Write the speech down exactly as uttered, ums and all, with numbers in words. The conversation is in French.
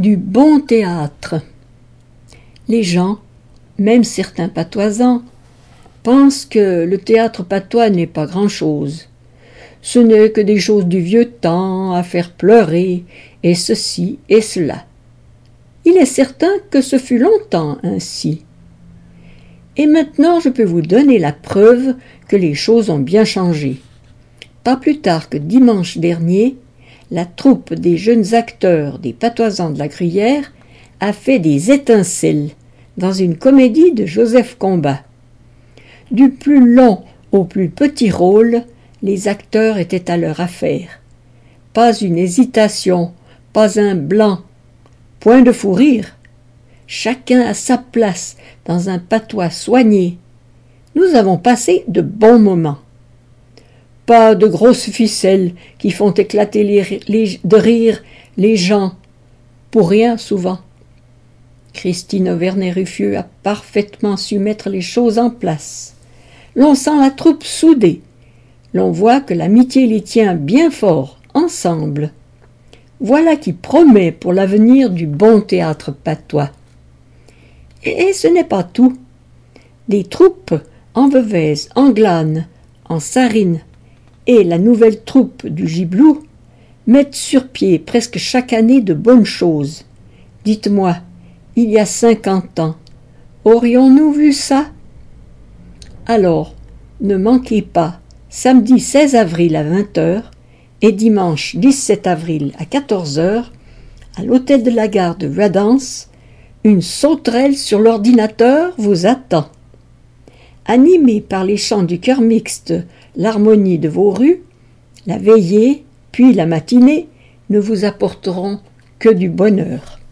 Du bon théâtre. Les gens, même certains patoisans, pensent que le théâtre patois n'est pas grand-chose. Ce n'est que des choses du vieux temps à faire pleurer, et ceci et cela. Il est certain que ce fut longtemps ainsi. Et maintenant je peux vous donner la preuve que les choses ont bien changé. Pas plus tard que dimanche dernier, la troupe des jeunes acteurs des patoisans de la Gruyère a fait des étincelles dans une comédie de Joseph Combin. Du plus long au plus petit rôle, les acteurs étaient à leur affaire. Pas une hésitation, pas un blanc, point de fou rire. Chacun à sa place dans un patois soigné. Nous avons passé de bons moments. Pas de grosses ficelles qui font éclater les, les, de rire les gens, pour rien souvent. Christine Auverney-Ruffieux a parfaitement su mettre les choses en place. L'on sent la troupe soudée. L'on voit que l'amitié les tient bien fort, ensemble. Voilà qui promet pour l'avenir du bon théâtre patois. Et, et ce n'est pas tout. Des troupes en Veuvez, en Glane, en Sarine, et la nouvelle troupe du Gibelou mettent sur pied presque chaque année de bonnes choses. Dites-moi, il y a cinquante ans, aurions-nous vu ça? Alors, ne manquez pas, samedi seize avril à vingt heures et dimanche dix-sept avril à quatorze heures, à l'hôtel de la gare de Radance, une sauterelle sur l'ordinateur vous attend. Animée par les chants du chœur mixte L'harmonie de vos rues, la veillée, puis la matinée ne vous apporteront que du bonheur.